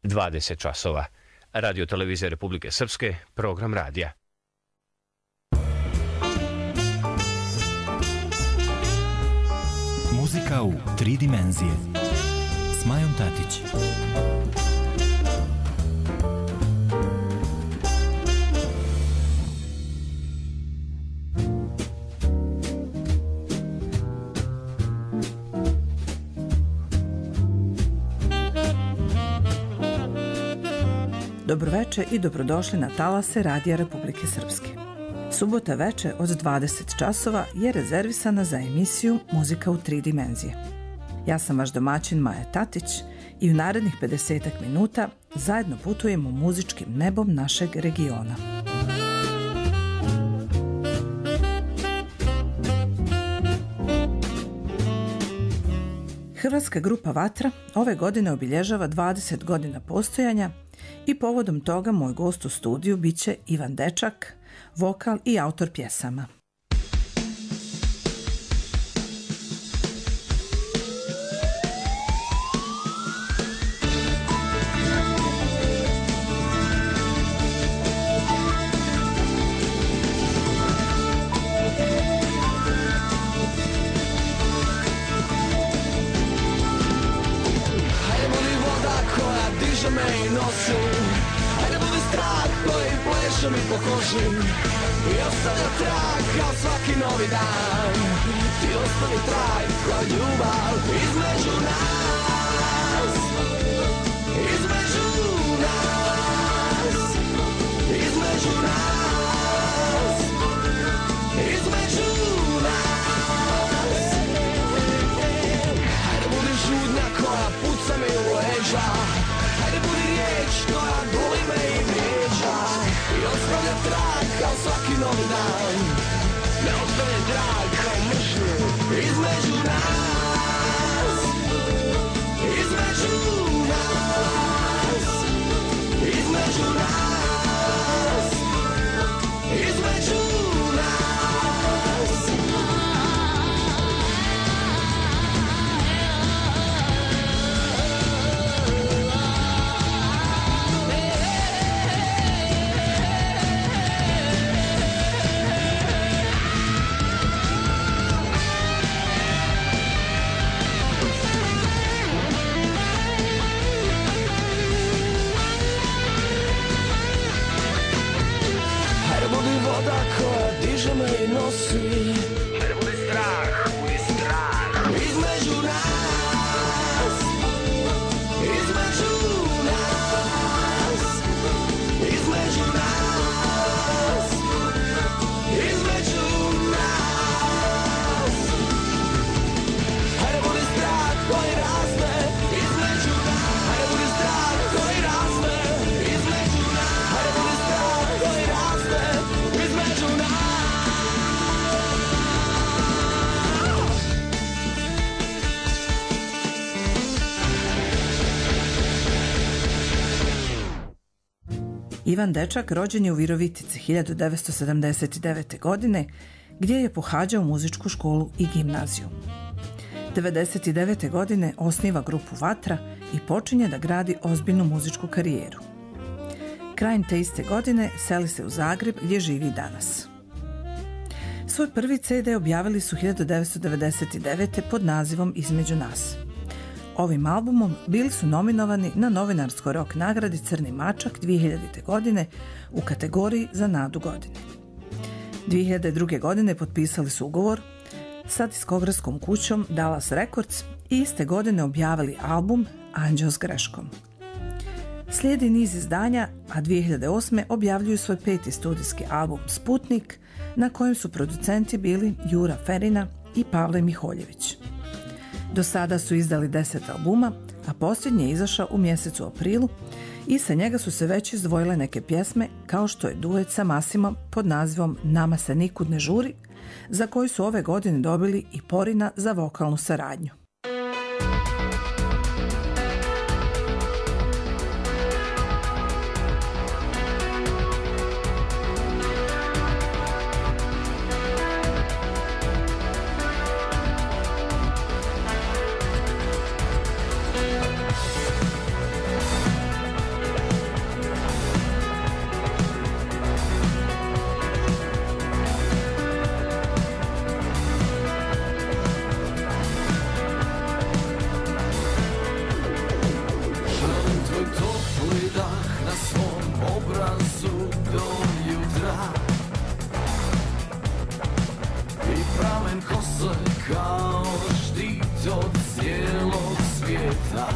20 časova. Radio Televizija Republike Srpske, program radija. Muzika u 3 dimenzije s Majom Tatić. Dobroveče i dobrodošli na talase Radija Republike Srpske. Subota veče od 20 časova je rezervisana za emisiju Muzika u 3 dimenzije. Ja sam vaš domaćin Maja Tatić i u narednih 50 minuta zajedno putujemo muzičkim nebom našeg regiona. Hrvatska grupa Vatra ove godine obilježava 20 godina postojanja i povodom toga moj gost u studiju biće Ivan Dečak, vokal i autor pjesama. Mi po koži i ostavlja trag kao svaki novi dan. Ti ostavi trag kao ljubav između nas, između nas, između nas, između nas. Hajde budi žudnja koja puca mi u leđa, hajde budi riječ koja boli me i vrijeđa i ostavlja trag kao svaki novi dan. Ne ostavlja trag kao mržnju između nas, između nas, između nas, između nas. Voda koja diže me i nosi, hajde budi strah, budi strah između nas, između nas, između nas, između nas. Hajde budi strah koji raste između nas, hajde budi strah koji raste između nas, hajde budi strah koji raste između nas. Ivan Dečak rođen je u Virovitici 1979. godine, gdje je pohađao muzičku školu i gimnaziju. 1999. godine osniva grupu Vatra i počinje da gradi ozbiljnu muzičku karijeru. Krajem te iste godine seli se u Zagreb gdje živi i danas. Svoj prvi CD objavili su 1999. pod nazivom Između nas. Ovim albumom bili su nominovani na novinarskoj rock nagradi Crni mačak 2000. godine u kategoriji za nadu godine. 2002. godine potpisali su ugovor sa diskografskom kućom Dallas Records i iste godine objavili album Anđeo s greškom. Slijedi niz izdanja, a 2008. objavljuju svoj 5. studijski album Sputnik, na kojem su producenti bili Jura Ferina i Pavle Miholjević. Do sada su izdali 10 albuma, a posljednji je izašao u mjesecu aprilu i sa njega su se već izdvojile neke pjesme, kao što je duet sa Masimom pod nazivom Nama se nikud ne žuri, za koji su ove godine dobili i Porina za vokalnu saradnju. kao štit od cijelog svijeta.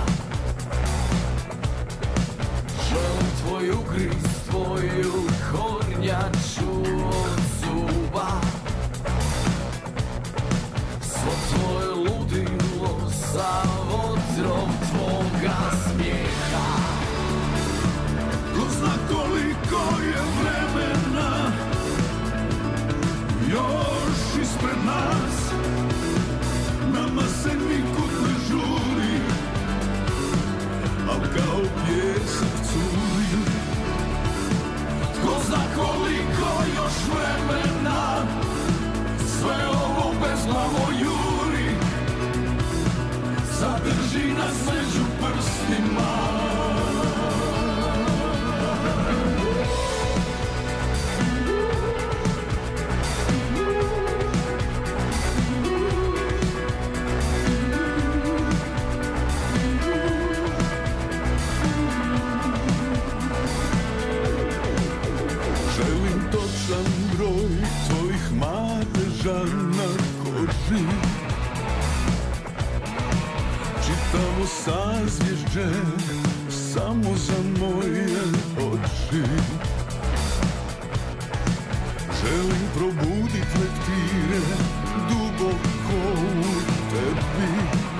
Želim tvoju gris, tvoju kornjaču od zuba, svo tvoje ludilo sa vodrom tvoga smijeha. Ko zna koliko je vremena još ispred nas, nama se nikud ne žuri, al kao pjesak curi. Ko zna koliko još vremena sve ovo bezglavo juri, zadrži nas među prstima. Želim točan broj tvojih madeža na koži, čitavo sazvježđe samo za moje oči. Želim probudit lektire duboko u tebi,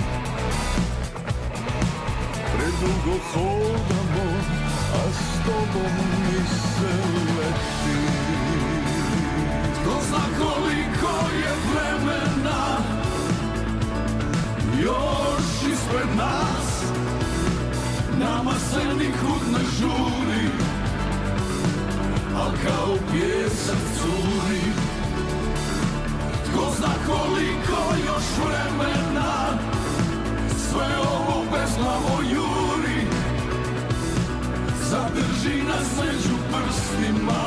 predugo hodamo, a s tobom mi se leti. Tko zna koliko je vremena još ispred nas, nama se nikud ne žuri, al kao pjesak curi. Tko zna koliko još vremena sve ovo bezglavo juri, zadrži nas među prstima.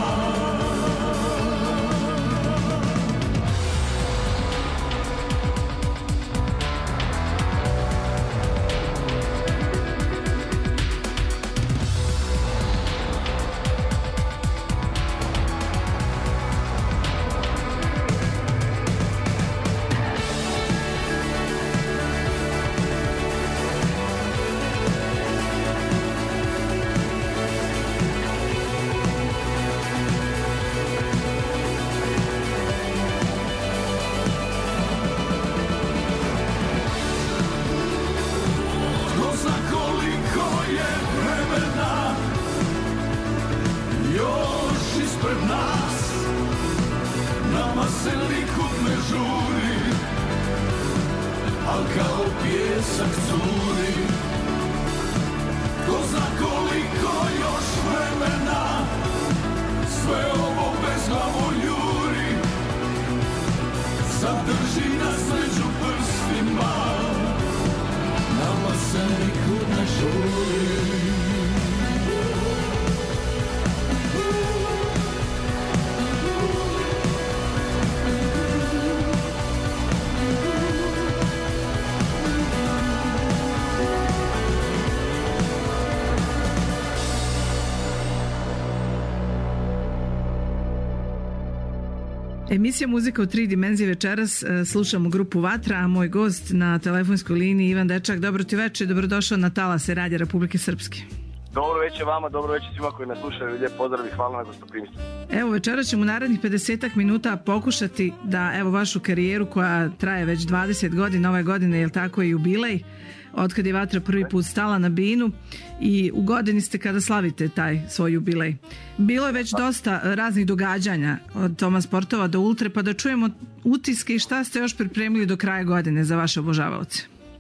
Emisija Muzika u 3 dimenzije večeras, slušamo grupu Vatra, a moj gost na telefonskoj liniji Ivan Dečak. Dobro ti večer, dobrodošao na talase Radija Republike Srpske. Dobro večer vama, dobro večer svima koji nas slušaju, lijep pozdrav i hvala na gostoprimstvu. Evo, večeras ćemo u narednih 50 minuta pokušati da evo vašu karijeru koja traje već 20 godina, ove godine je tako i jubilej, otkad je Vatra prvi put stala na binu i u godini ste kada slavite taj svoj jubilej. Bilo je već dosta raznih događanja od Toma Sportova do Ultre, pa da čujemo utiske i šta ste još pripremili do kraja godine za vaše obožavaoce.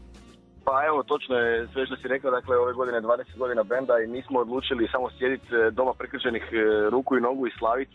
Pa evo, točno je sve što si rekao, dakle ove godine 20 godina benda i mi smo odlučili samo sjediti doma prekrčenih ruku i nogu i slaviti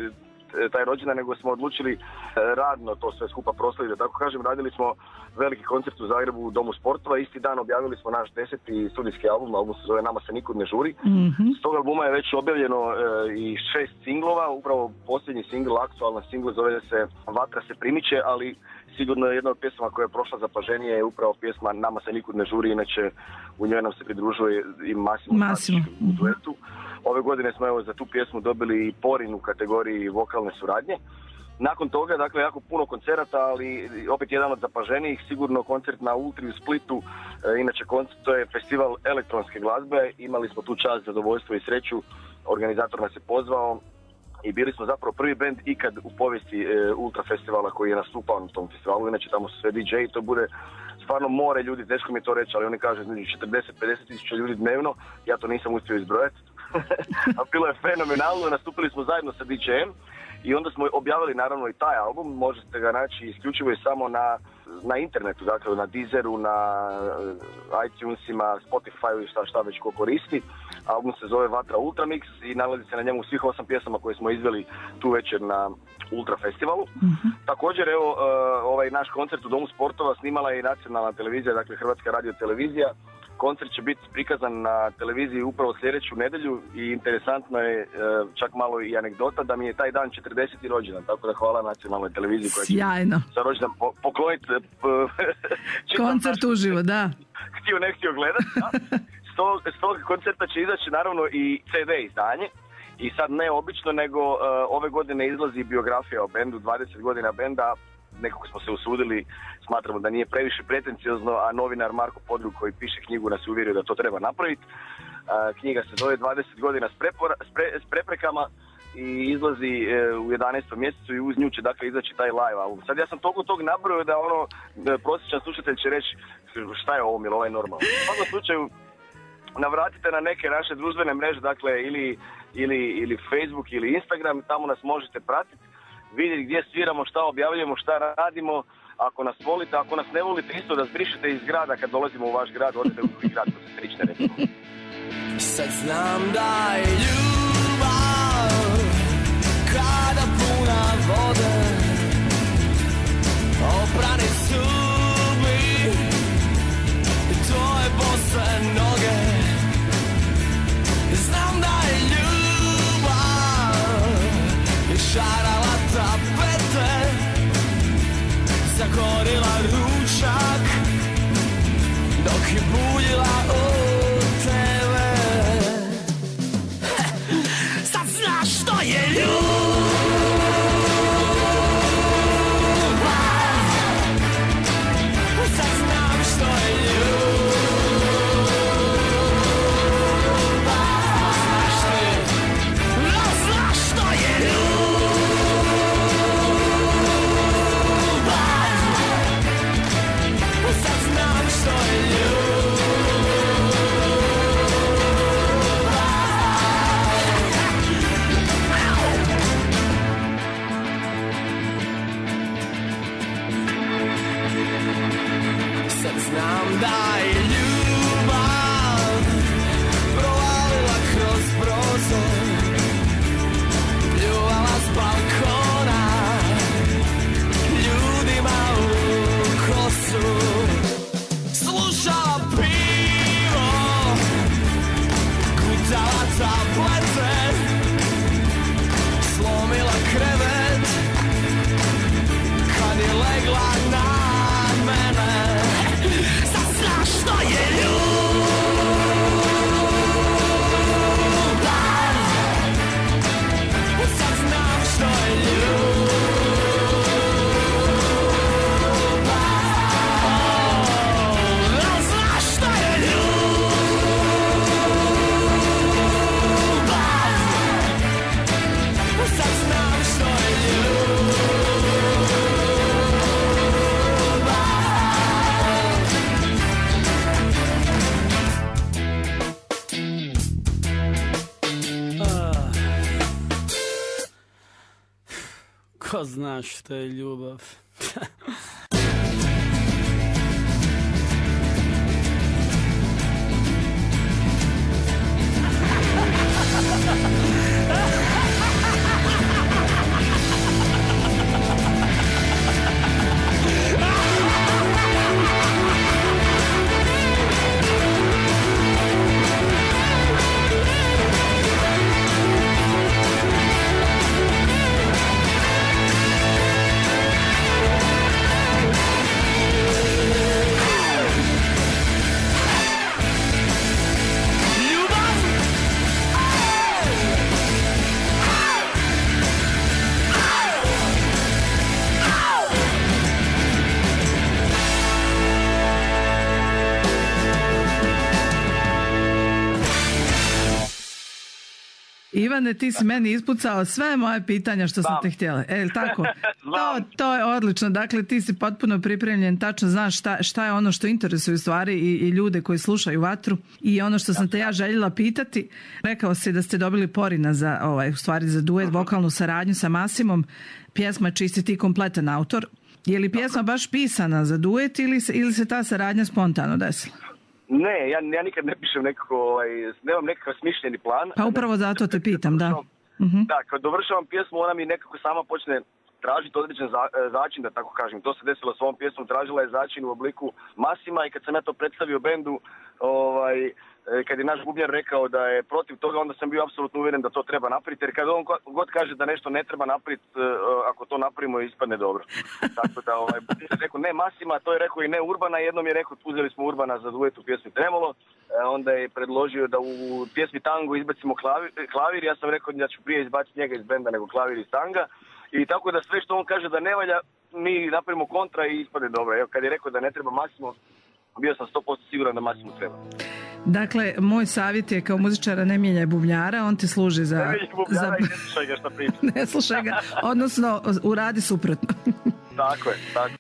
taj rođendan, nego smo odlučili radno to sve skupa proslaviti, da tako kažem. Radili smo veliki koncert u Zagrebu u Domu sportova, isti dan objavili smo naš 10. studijski album se zove Nama se nikud ne žuri. S tog albuma je već objavljeno i 6 singlova, upravo posljednji singl, aktualna singl, zove se Vatra se primiče, ali sigurno jedna od pjesama koja je prošla zapaženije je upravo pjesma Nama se nikud ne žuri, inače u njoj nam se pridružuje i Massimo u duetu. Ove godine smo evo za tu pjesmu dobili i Porin u kategoriji vokalne suradnje Nakon toga, dakle, jako puno koncerata, ali opet jedan od zapaženijih, sigurno koncert na Ultri u Splitu. Inače, to je festival elektronske glazbe. Imali smo tu čast, zadovoljstvo i sreću. Organizator nas je pozvao i bili smo zapravo prvi bend ikad u povijesti Ultra festivala koji je nastupao na tom festivalu. Inače, tamo su sve DJ i to bude stvarno more ljudi, teško mi je to reći, ali oni kažu 40-50 tisuća ljudi dnevno. Ja to nisam uspio izbrojati. A bilo je fenomenalno, nastupili smo zajedno sa DJ-em i onda smo objavili naravno i taj album, možete ga naći isključivo i samo na internetu, dakle na Deezeru, na iTunesima, Spotify i šta već ko koristi. Album se zove Vatra Ultra Mix i nalazi se na njemu svih 8 pjesama koje smo izveli tu večer na Ultra festivalu. Također, evo, ovaj naš koncert u Domu sportova snimala je i nacionalna televizija, dakle Hrvatska radio televizija. Koncert će biti prikazan na televiziji upravo sljedeću nedjelju i interesantno je čak malo i anegdota da mi je taj dan 40. rođendan, tako da hvala nacionalnoj televiziji koja će za rođendan pokloniti koncert uživo, da. Htio gledati, da. S tog koncerta će izaći naravno i CD izdanje. I sad ne obično, nego ove godine izlazi biografija o bendu, 20 godina benda. Nekako smo se usudili, smatramo da nije previše pretenciozno, a novinar Marko Podrug koji piše knjigu nas uvjerio da to treba napraviti. Knjiga se zove 20 godina s preprekama i izlazi u 11. mjesecu i uz nju će dakle izaći taj live album. Sad ja sam toliko tog nabrojao da prosječan slušatelj će reći šta je ovo, jel ovo je normalno. U svakom slučaju navratite na neke naše društvene mreže, dakle ili Facebook ili Instagram, tamo nas možete pratiti, vidjeti gdje sviramo, šta objavljujemo, šta radimo. Ako nas volite, ako nas ne volite, isto da zbrišete iz grada kad dolazimo u vaš grad, odete u drugi grad, to se slične recimo. Sad znam da je ljubav kada puna vode oprane su mi tvoje bose noge. Znam da je ljubav šarala tapete, zagorila ručak dok je buljila od tebe. Sad znaš što je ljubav, sad znam što je ljubav. Znaš ti, znaš što je ljubav. Sad znam što je ljubav. Sad znam da je ljubav provalila kroz prozor, pljuvala s balkona ljudima u kosu, slušala pivo, gutala tablete, slomila krevet kad je legla na mene. Sad znaš što je ljubav, sad znam što je ljubav. Znaš što je ljubav, sad znam što je ljubav. Ko zna što je ljubav? Ivane, ti si meni ispucao sve moje pitanja što sam te htjela. Tako? To je odlično. Dakle, ti si potpuno pripremljen, tačno znaš šta je ono što interesuje u stvari i ljude koji slušaju Vatru. I ono što sam te ja željela pitati, rekao si da ste dobili Porina za, u stvari za duet, vokalnu saradnju sa Masimom. Pjesma čiji si ti kompletan autor. Je li pjesma baš pisana za duet ili se ta saradnja spontano desila? Ne, ja nikad ne pišem nekako, nemam nekakav smišljeni plan. Pa upravo zato te pitam, da. Da, kad dovršavam pjesmu, ona mi nekako sama počne tražiti određen začin, da tako kažem. To se desilo s ovom pjesmom, tražila je začin u obliku Masima i kad sam ja to predstavio bendu, kad je naš bubnjar rekao da je protiv toga, onda sam bio apsolutno uvjeren da to treba napraviti, jer kad on god kaže da nešto ne treba napraviti, ako to napravimo, ispadne dobro. Tako da, bubnjar rekao ne Masima, to je rekao i ne Urbana, jednom je rekao, uzeli smo Urbana za duet u pjesmi Tremolo, onda je predložio da u pjesmi Tango izbacimo klavir, ja sam rekao da ću prije izbaciti njega iz benda nego klavir iz Tanga, i tako da sve što on kaže da ne valja, mi napravimo kontra i ispadne dobro. Evo, kad je rekao da ne treba Masimo, bio sam 100% siguran da Masimo treba. Dakle, moj savjet je kao muzičara ne mijenjaj bubnjara, on ti služi za... Ne mijenjaj bubnjara i ne slušaj ga šta priča. Ne slušaj ga, odnosno uradi suprotno. Tako je, tako.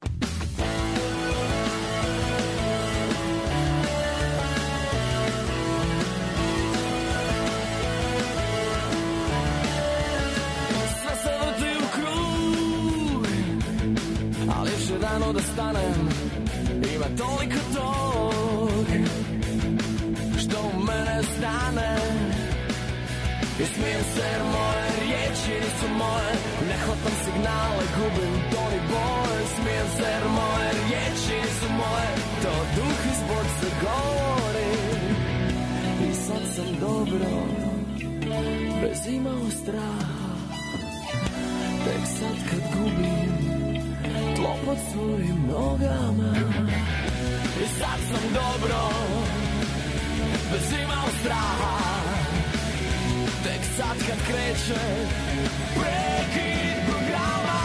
Sve se vrti u krug, ali još je rano da stanem, ima toliko tog što u mene stane. I smijem se jer moje riječi nisu moje, ne hvatam signale, gubim ton i boj. Smijem se jer moje riječi nisu moje, to duh iz boce govori. I sad sam dobro, bez imao straha, tek sad kad gubim tlo pod svojim nogama. I sad sam dobro, bez imao straha, tek sad kad kreće prekid programa.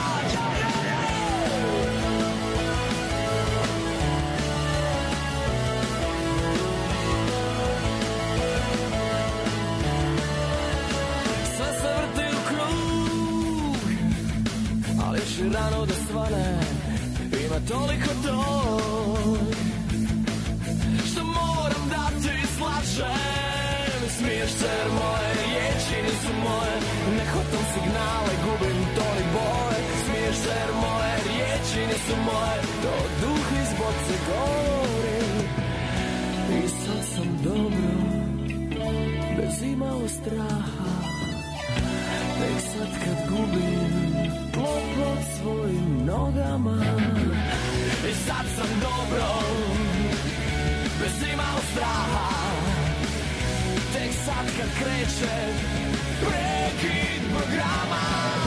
Sve se vrti u krug, ali još je rano da svane, ima toliko tog što moram da ti slažem. Smiješ se jer moje riječi nisu moje, ne hvatam signale, gubim ton i boj. Smiješ se jer moje riječi nisu moje, to duh iz boce govori. I sad sam dobro, bez imalo straha, tek sad kad gubim tlo pod svojim nogama. I sad sam dobro, bez imalo straha, tek sad kad kreće prekid programa.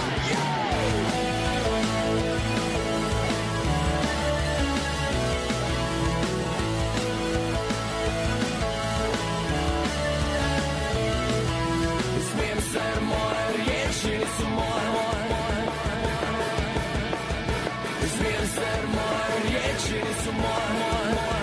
Smijem se jer moje riječi nisu moje. Smijem se jer moje riječi nisu moje.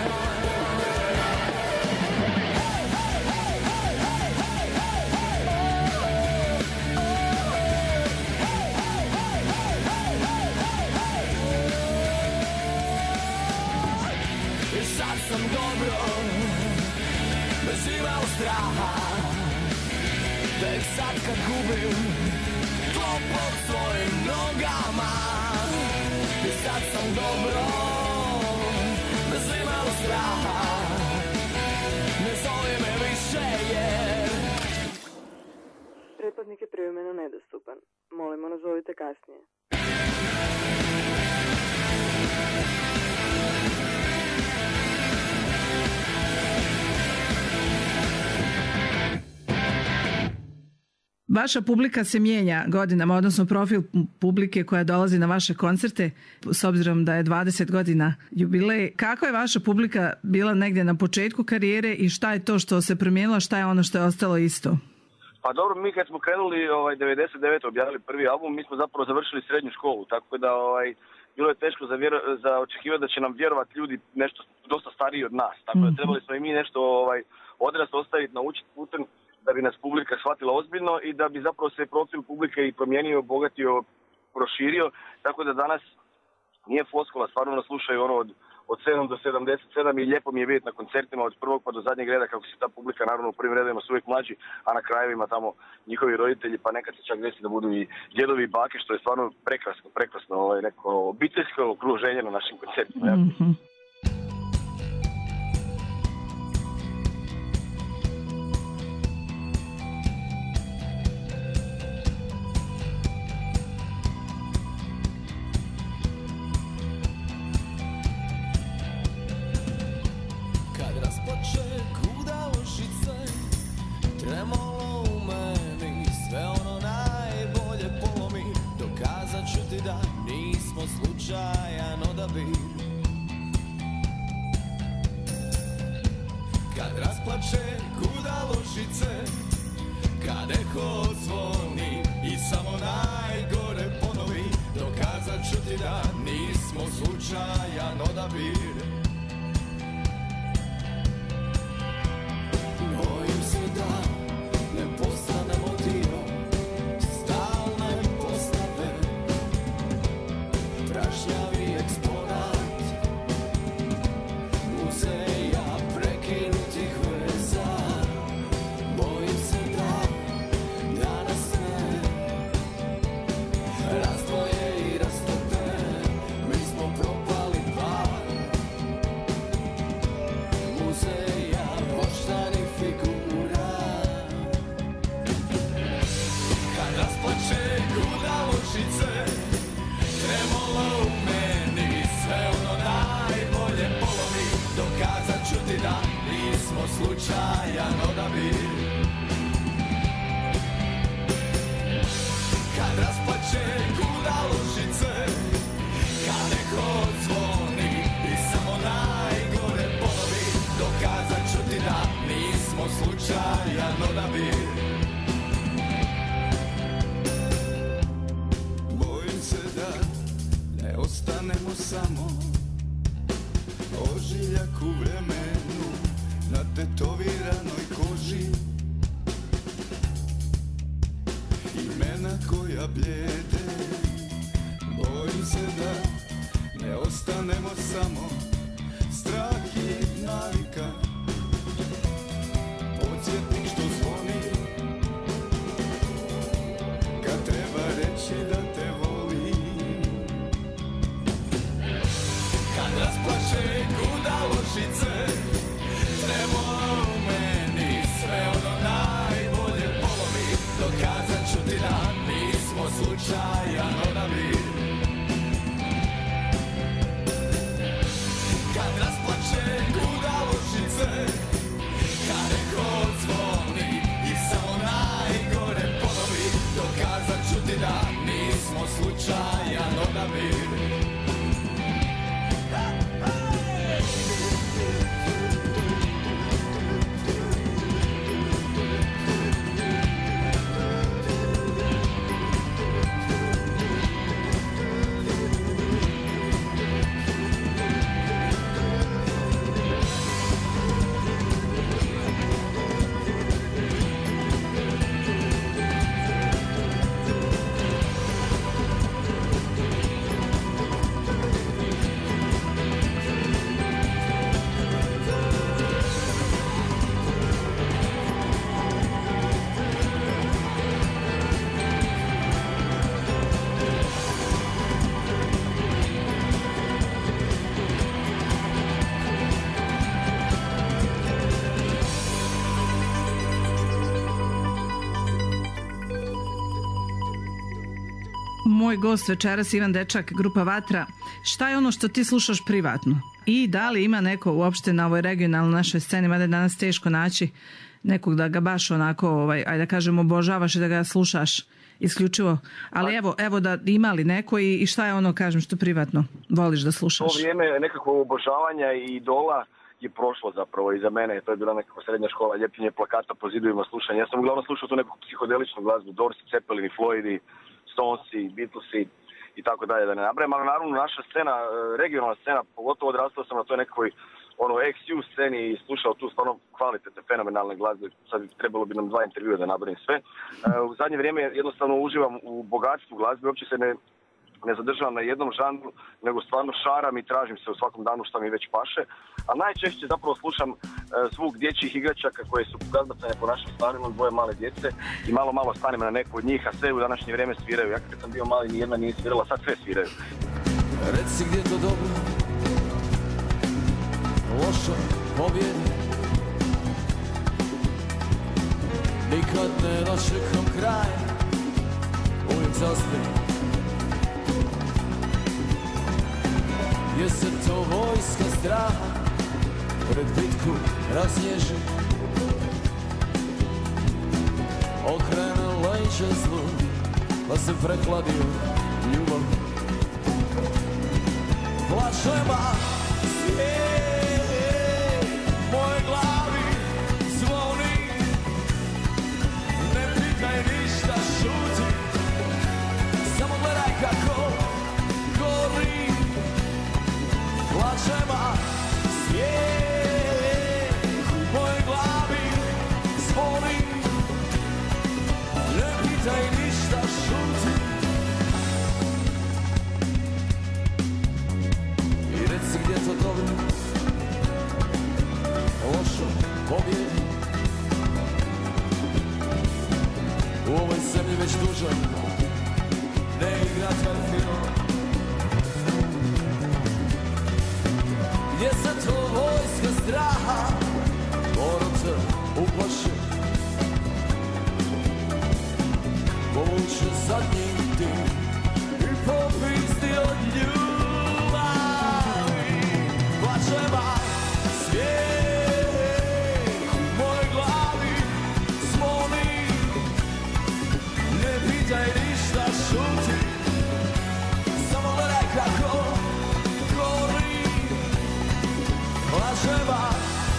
Sam dobro, bez imao straha, tek sad kad gubim tlo pod svojim nogama. I sad sam dobro, bez imao straha, ne zove me više jer pretplatnik je privremeno nedostupan. Molimo, nazovite kasnije. Vaša publika se mijenja godinama, odnosno profil publike koja dolazi na vaše koncerte, s obzirom da je 20 godina jubilej. Kako je vaša publika bila negdje na početku karijere i šta je to što se promijenilo, šta je ono što je ostalo isto? Pa dobro, mi kad smo krenuli 99. objavili prvi album, mi smo zapravo završili srednju školu, tako da bilo je teško za očekivati da će nam vjerovati ljudi nešto dosta stariji od nas. Tako da trebali smo i mi nešto odrast ostaviti, naučiti putem da bi nas publika shvatila ozbiljno i da bi zapravo se profil publike i promijenio, obogatio, proširio, tako da danas nije floskula, stvarno nas slušaju ono od 7 do 77 i lijepo mi je vidjeti na koncertima od prvog pa do zadnjeg reda kako se ta publika, naravno u prvim redovima su uvijek mlađi, a na krajevima tamo njihovi roditelji, pa nekad se čak desi da budu i djedovi i bake, što je stvarno prekrasno neko obiteljsko okruženje na našim koncertima. Mhm. Tremolo u meni, sve ono najbolje polomi. Dokazat ću ti da nismo slučajan odabir. Kad rasplače gudalošice, kad eho zvoni i samo najgore ponovi. Dokazat ću ti da nismo slučajan odabir. Bojim se da ne postanemo dio stalne postave, prašnjavi eksponat muzeja prekinutih veza. Bojim se da danas ne razdvoje i rastope, mi smo propali par muzeja poštanih figura. Kad rasplače gudalošice, tremolo u meni, sve ono najbolje polomi. Dokazat ću ti da nismo slučajan odabir. Kad rasplače gudalošice, kad neko zvoni i samo najgore polovi. Dokazat ću ti da nismo slučajan odabir. Bojim se da ne ostanemo samo ožiljak u vremenu na tetoviranoj koži. Imena koja bljede. Bojim se da ne ostanemo samo strah i navika, podsjetnik što zvoni kad treba reći da te volim. Kad rasplače gudalošice, tremolo u meni, sve ono najbolje polomi. Dokazat ću ti da nismo slučajan odabir. Kad rasplače gudalošice, kad neko zvoni i samo najgore polovi. Dokazat ću ti da nismo slučajan odabir. Moj gost večeras Ivan Dečak, grupa Vatra. Šta je ono što ti slušaš privatno? I da li ima neko uopšte na ovoj regionalnoj našoj sceni, mada je danas teško naći nekog da ga baš onako, ajde da kažem, obožavaš i da ga slušaš isključivo. Ali evo da ima li neko i šta je ono, kažem, što privatno voliš da slušaš? To vrijeme nekakvog obožavanja i idola je prošlo zapravo i za mene. To je bila nekakva srednja škola, ljepljenje plakata po zidovima, slušanja. Ja sam uglavnom slušao tu neku psihodeličnu glazbu, Doors, Zeppelin, Floyd, Stonesi, Beatlesi i tako dalje, da ne nabrajam. Ali naravno naša scena, regionalna scena, pogotovo odrastao sam na toj nekoj XU sceni i slušao tu stvarno kvalitetne, fenomenalne glazbe. Sad trebalo bi nam 2 intervjua da nabrojim sve. U zadnje vrijeme jednostavno uživam u bogatstvu glazbe, uopće se ne zadržavam na jednom žanru, nego stvarno šaram i tražim se u svakom danu šta mi već paše. A najčešće zapravo slušam zvuk dječjih igračaka koje su razbacane po našim stanovima, 2 male djece i malo stanem na neku od njih, a sve u današnje vrijeme sviraju. Ja kad sam bio mali nijedna nije svirala, sad sve sviraju. Reci gdje to dobro, lošo pobjedi. Nikad ne dočekam kraj, uvijek zaspim. Gdje se to vojska straha pred bitku raznježi, okrene leđa zlu, pa se prehladio ljubav. Plačeva svijet moje glavi zvoni, ne pitaj ništa, šuti, samo gledaj kako gori. Plačeva svijet u mojoj glavi zvoni, ne pitaj ništa, šuti. I reci gdje to dobro, lošo pobjedi. U ovoj zemlji već duže ne igra karfino. Gdje se to vojska straha boraca uplaši, povuče zadnji dim i popizdi od ljubavi. Plačeva svijet u mojoj glavi zvoni, ne pitaj ništa, šuti, samo gledaj kako gori. Plačeva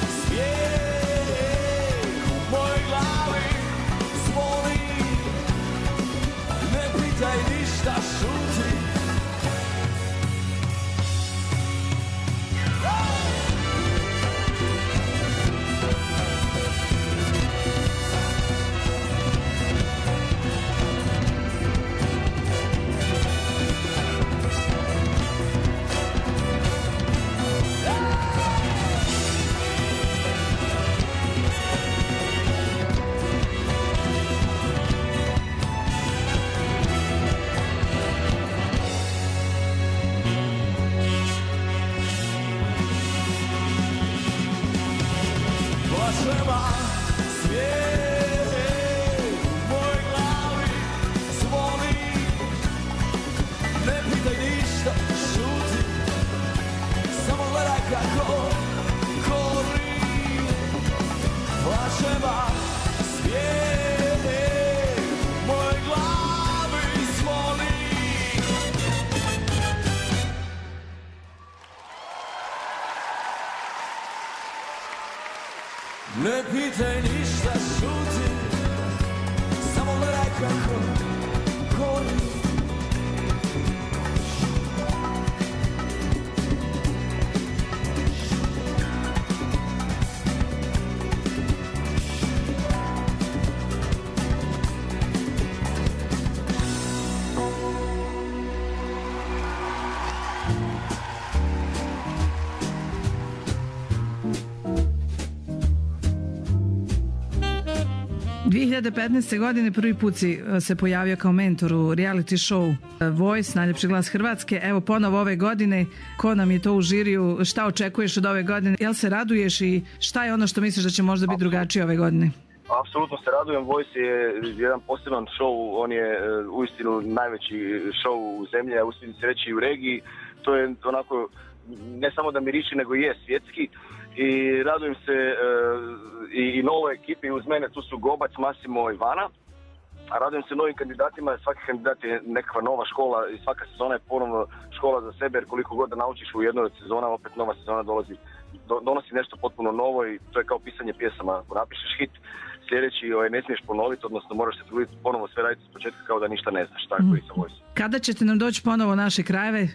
svijet u mojoj glavi zvoni, ne pitaj ništa, šuti. Ne pitaj ništa, šuti, samo gledaj kako gori. U 2015. godine prvi put se pojavio kao mentor u reality show Voice, najljepši glas Hrvatske. Evo ponovo ove godine, ko nam je to u žiriju, šta očekuješ od ove godine, jel se raduješ i šta je ono što misliš da će možda biti drugačije ove godine? Apsolutno se radujem, Voice je jedan poseban show, on je uistinu najveći show u zemlji, a uistinu se reći i u regiji. To je onako, ne samo da miriši, nego je svjetski. I radujem se i novoj ekipi uz mene, tu su Gobac, Massimo i Ivana. A radujem se novim kandidatima, svaki kandidat je nekakva nova škola i svaka sezona je ponovno škola za sebe, jer koliko god da naučiš u jednoj od sezona, opet nova sezona donosi nešto potpuno novo i to je kao pisanje pjesama. Ako napišeš hit, sljedeći ne smiješ ponoviti, odnosno moraš se truditi ponovo sve raditi s početka kao da ništa ne znaš, tako i sa Voice. Kada ćete nam doći ponovo u naše krajeve?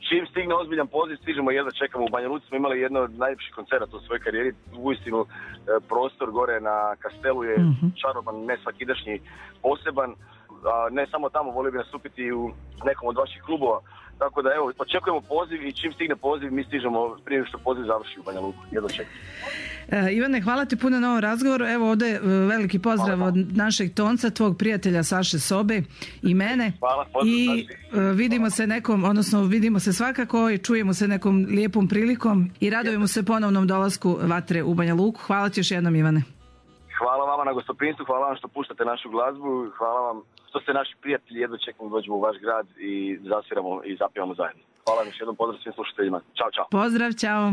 čim stigne ozbiljan poziv, stižemo jedva čekamo. U Banja Luci smo imali jedno od najljepših koncerata u svojoj karijeri. Uistinu prostor gore na Kastelu je čaroban, ne svakidašnji, poseban. A ne samo tamo, volio bi nastupiti u nekom od vaših klubova. Tako da evo, očekujemo poziv i čim stigne poziv mi stižemo prije što poziv završi u Banja Luku. Jedva čekamo. Ivane, hvala ti puno na ovom razgovoru. Evo ovdje veliki pozdrav od našeg Tonca, tvog prijatelja Saše Sobe i mene. Hvala, pozdrav. I vidimo se vidimo se svakako i čujemo se nekom lijepom prilikom i radujemo se ponovnom dolasku Vatre u Banja Luku. Hvala ti još jednom, Ivane. Hvala vama na gostoprinstvu, hvala vam što puštate našu glazbu, hvala vam što ste naši prijatelji, jedva čekamo dođemo u vaš grad i zasviramo i zapivamo zajedno. Hvala vam još jednom, pozdrav svim slušateljima. Ćao, čao. Pozdrav, čao.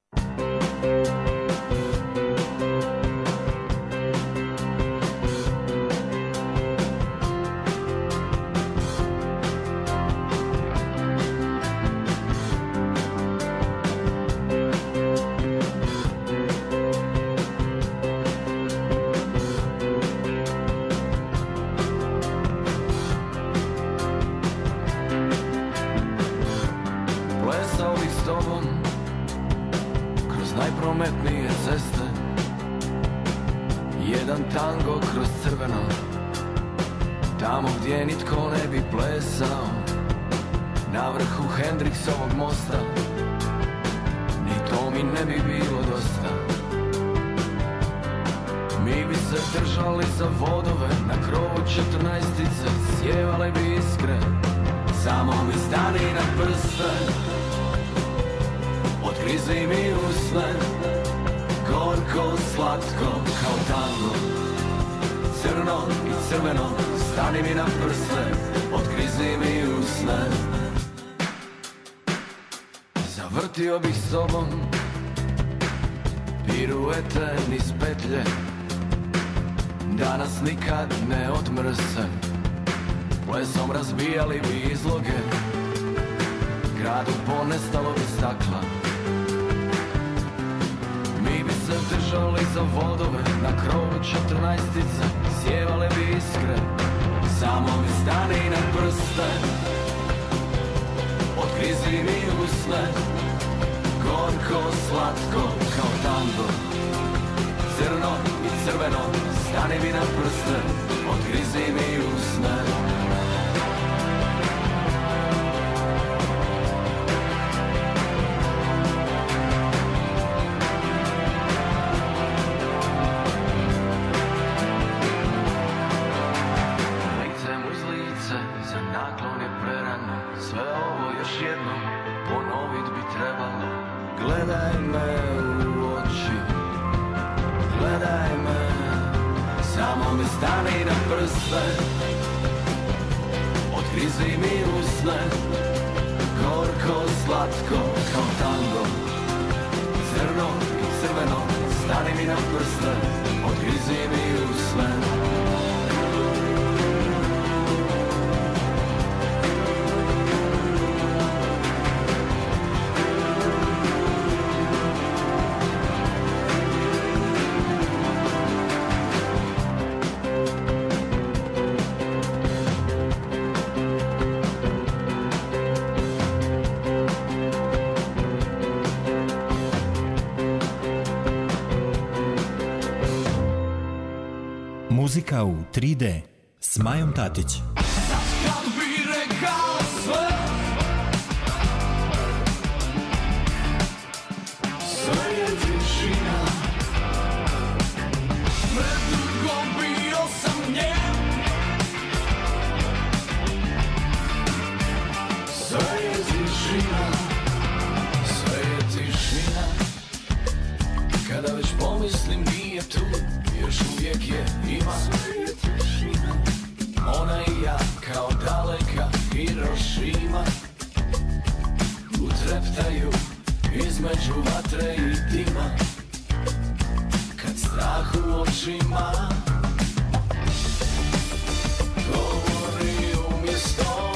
Najprometnije ceste, jedan tango kroz crveno, tamo gdje nitko ne bi plesao, na vrhu Hendriksovog mosta, ni to mi ne bi bilo dosta. Mi bi se držali za vodove, na krovu 14-ice, sjevale bi iskre, samo mi stani na prste. Otkrizi mi usne, gorko, slatko, kao tango. Crno i crveno, stani mi na prste, otkrizi mi usne. Zavrtio bih s tobom piruete niz petlje, da nas nikad ne odmrse. Plesom razbijali bi izloge, gradu ponestalo bi stakla. Mi bi se držali za vodove, na krovu 14-ice, sjevale bi iskre, samo mi stani na prste. Otkrizi mi usne, gorko, slatko, kao tango. Crno i crveno, stani mi na prste, otkrizi mi usne. Gledaj me u oči, gledaj me, samo mi stani na prste. Otkrizi mi usne, gorko, slatko, kao tango. Crno i crveno, stani mi na prste, otkrizi mi usne. Muzika u 3D s Majom Tatić. Kad bi rekao sve, sve je tišina. Predugo bio sam njen, sve je tišina, sve je tišina. Kada već pomislim nije tu, još uvijek je ima. Ona i ja kao daleka Hirošima, utreptaju između vatre i dima, kad strah u očima govori umjesto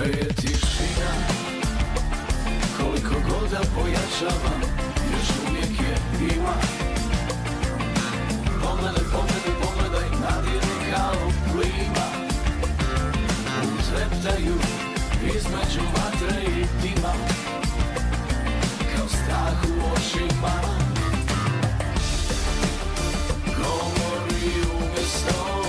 Sve je tišina, koliko god da pojačavam, još uvijek je ima. Pogledaj, pogledaj, pogledaj, nadirni kao plima. Uzreptaju između vatre i dima, kao strah u očima. Govori umjesto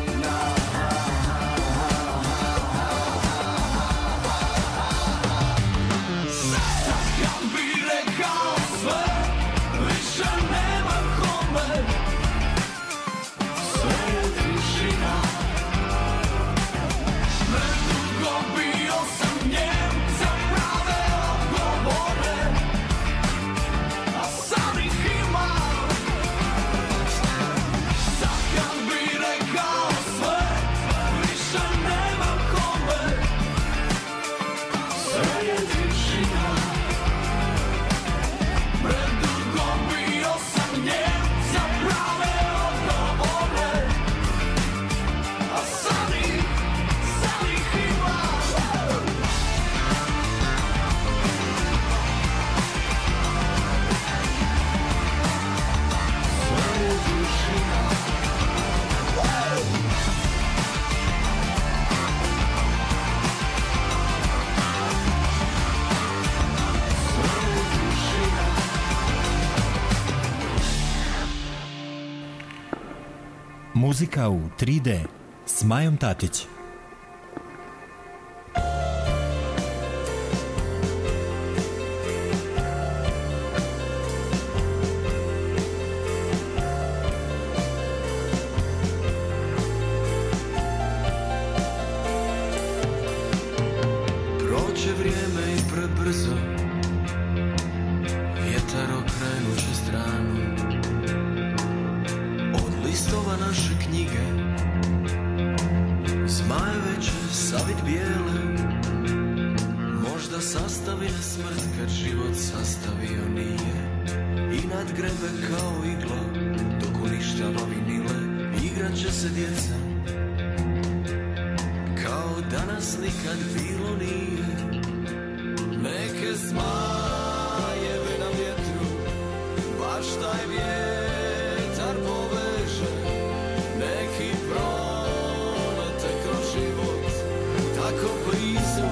Muzika u 3D s Majom Tatić. Prođe vrijeme i prebrzo, vjetar okrenuće stranu. Listova naše knjige, zmajeve će savit bijele. Možda sastavi na smrt kad život sastavio nije. I nadgrebe kao igla, dok uništava vinile. Igrat će se djeca, kao danas nikad bilo nije. Neke zmajeve na vjetru, baš taj vjetar poveže. Neki prolete kroz život, tako blizu.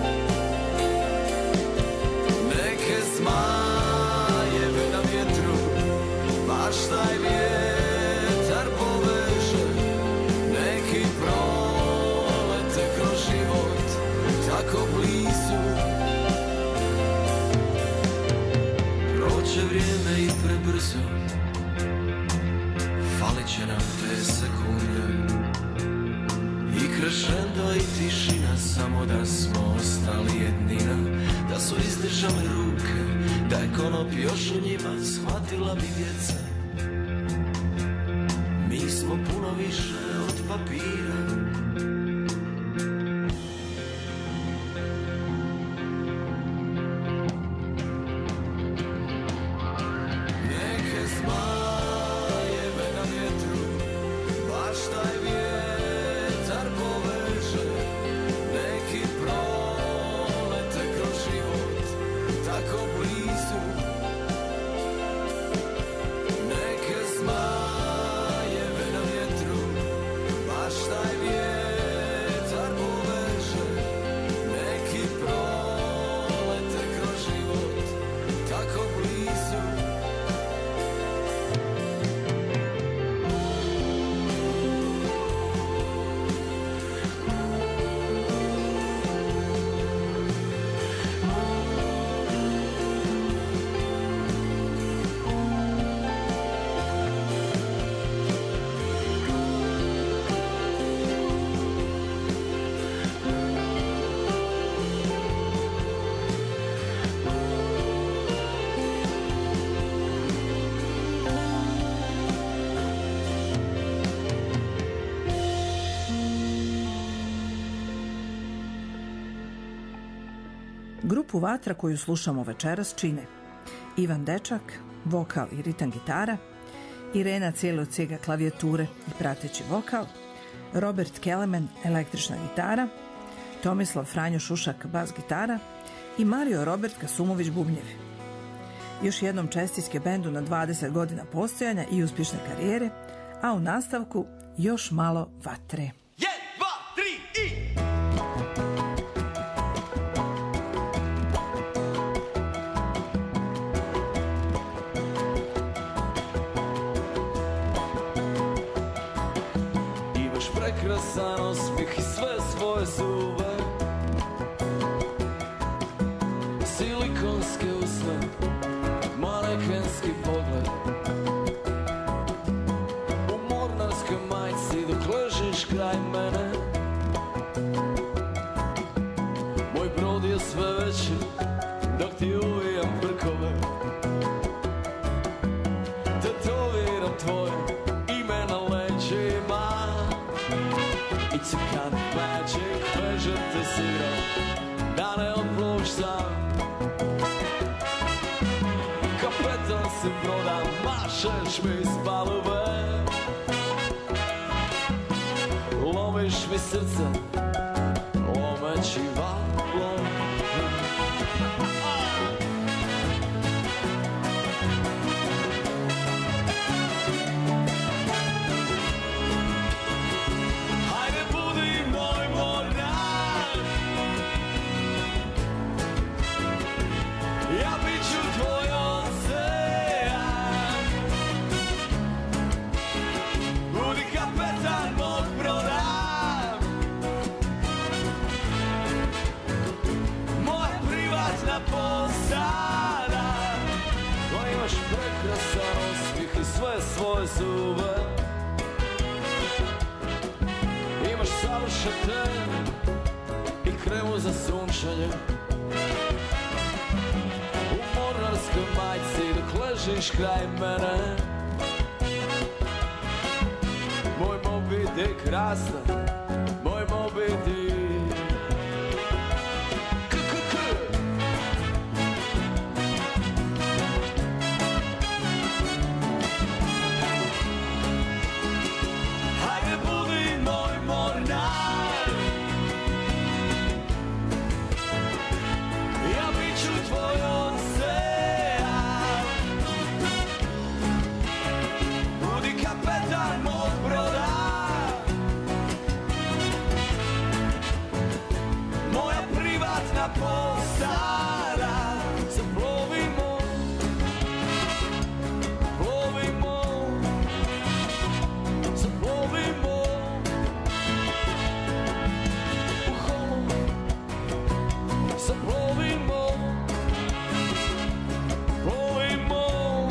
Neke zmajeve na vjetru, baš taj vjetar poveže. Neki prolete kroz život, tako blizu. Prođe vrijeme i prebrzo, falit će nam te sekunde. I crescendo i tišina, samo da smo ostali jednina. Da su izdržale ruke, da je konop još u njima. Shvatila bi djeca, mi smo puno više od papira. Grupu Vatra koju slušamo večeras čine Ivan Dečak, vokal i ritam gitara, Irena Cijelocega, klavijature i prateći vokal, Robert Kelemen, električna gitara, Tomislav Franjo Šušak bas gitara i Mario Robert Kasumović bubnjevi. Još jednom čestitke bendu na 20 godina postojanja i uspješne karijere, a u nastavku još malo vatre. 1, 2, 3 i... Imaš prekrasan osmijeh i sve svoje zube, silikonske usne, manekenski pogled. U mornarskoj majici dok ležiš kraj mene, moj brod je sve veći dok ti uvijam brkove. Tetoviram tvoje ime na leđima i Cukani Magic vežem te s igrom da ne odploviš sam. Kapetan si broda, mašeš mi s palube, lomiš mi srce lomeći valom. Hajde budi moj mornar, ja bit ću tvoj ocean. Budi kapetan mog broda, moja privatna posada. Ko imaš prekrasan osmijeh i sve svoje zube, imaš savršen ten i kremu za sunčanje. U mornarskoj majici dok ležiš kraj mene, moj Moby Dick raste, moj Moby Dick. Hajde budi moj mornar, ja bit ću tvoj ocean. Budi kapetan mog broda, moja privatna posada. Zaplovimo, plovimo, zaplovimo u holu, zaplovimo, plovimo,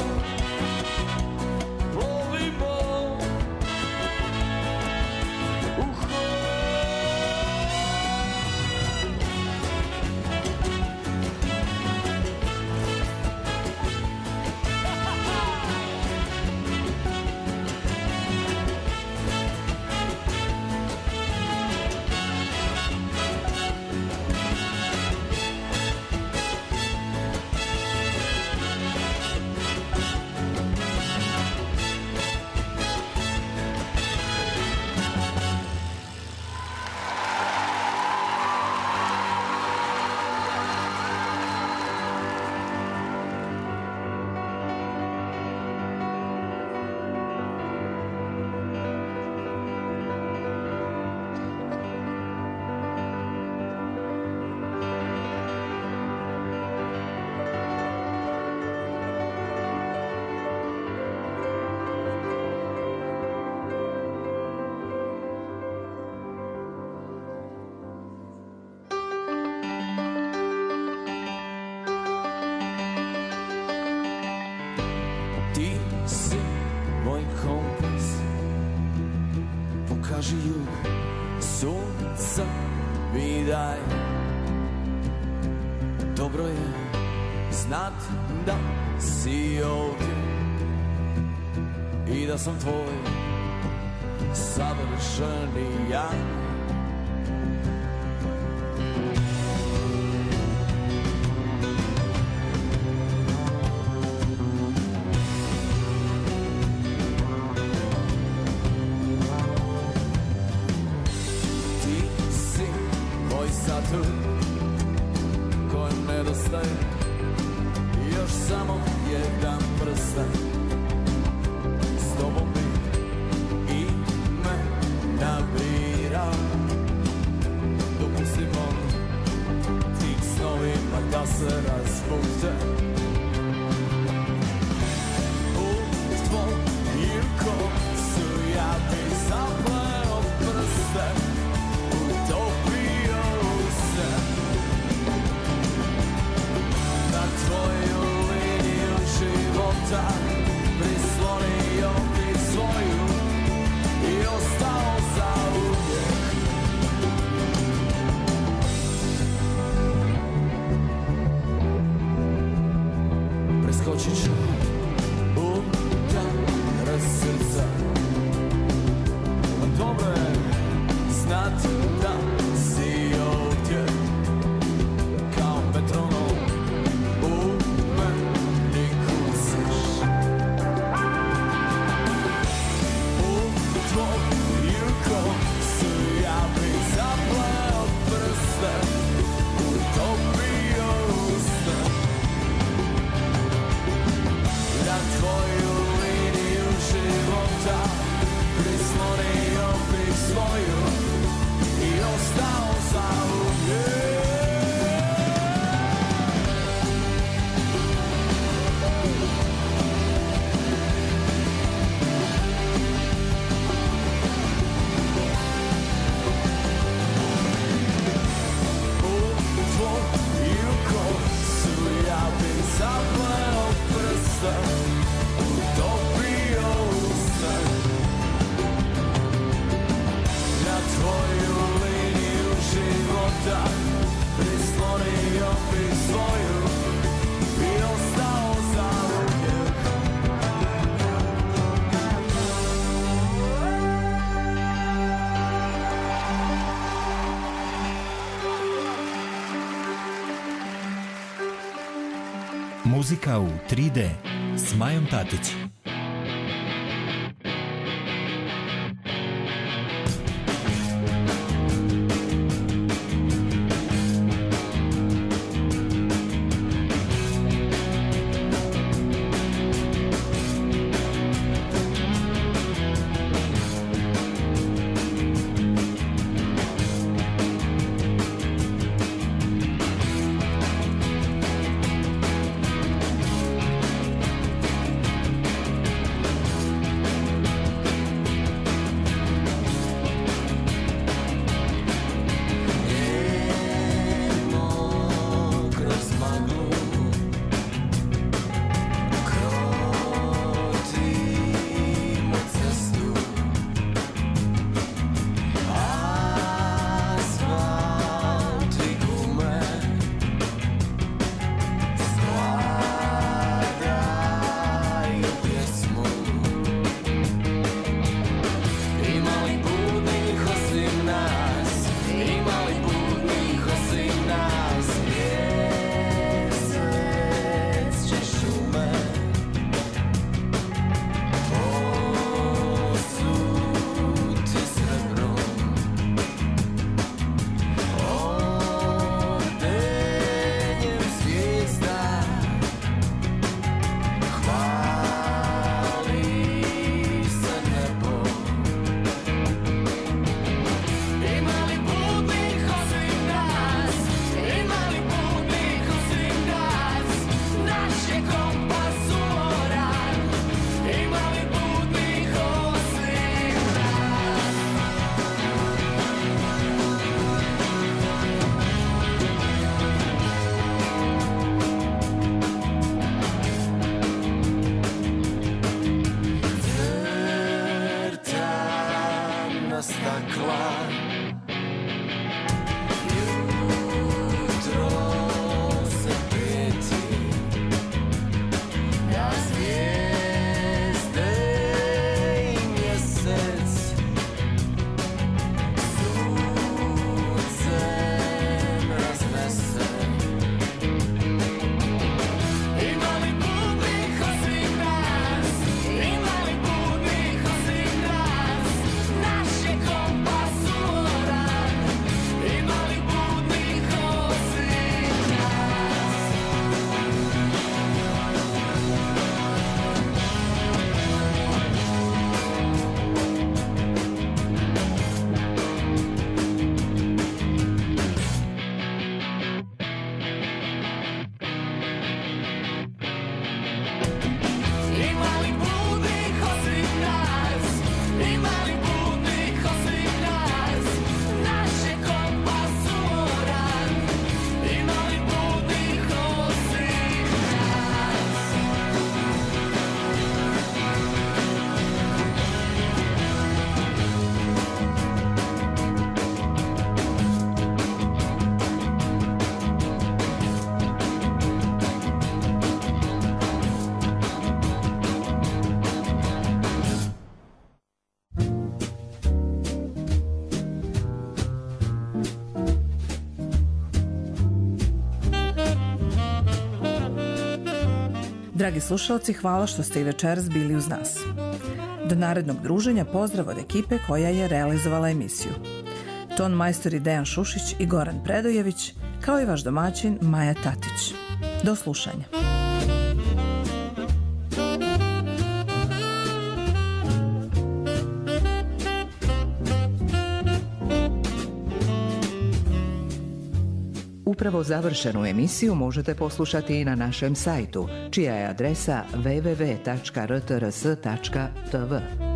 plovimo u holu. Ti si moj kompas, pokaži jug, sunca mi daj. Dobro je znat da si ovdje i da sam tvoj savršeni ja. Ti si moj svijetu kojem nedostaje još samo jedan prsten. S tobom bi ime nabirao, dopustimo tim snovima da se razbude. U tvojim kosu ja bi zapleo prste, utopio se na tvoju liniju života, prislonio bi svoju i ostao zauvijek. Preskočit ću udare srca, dobro je znati da si ovdje kao metronom u meni kucaš. U tvoju kosu ja bih zapleo prste, utopio se na tvoju liniju života, prislonio bih svoju i ostao zauvijek. U tvoju kosu ja bih zapleo prste, utopio se na tvoju liniju života, prislonio bih svoju i ostao zauvijek. Muzika u 3D s Majom Tatić. Naše kompas Dragi slušalci, hvala što ste i večeras bili uz nas. Do narednog druženja pozdrav od ekipe koja je realizovala emisiju. Ton majstori Dejan Šušić i Goran Predojević, kao i vaš domaćin Maja Tatić. Do slušanja. Upravo završenu emisiju možete poslušati i na našem sajtu, čija je adresa www.rtrs.tv.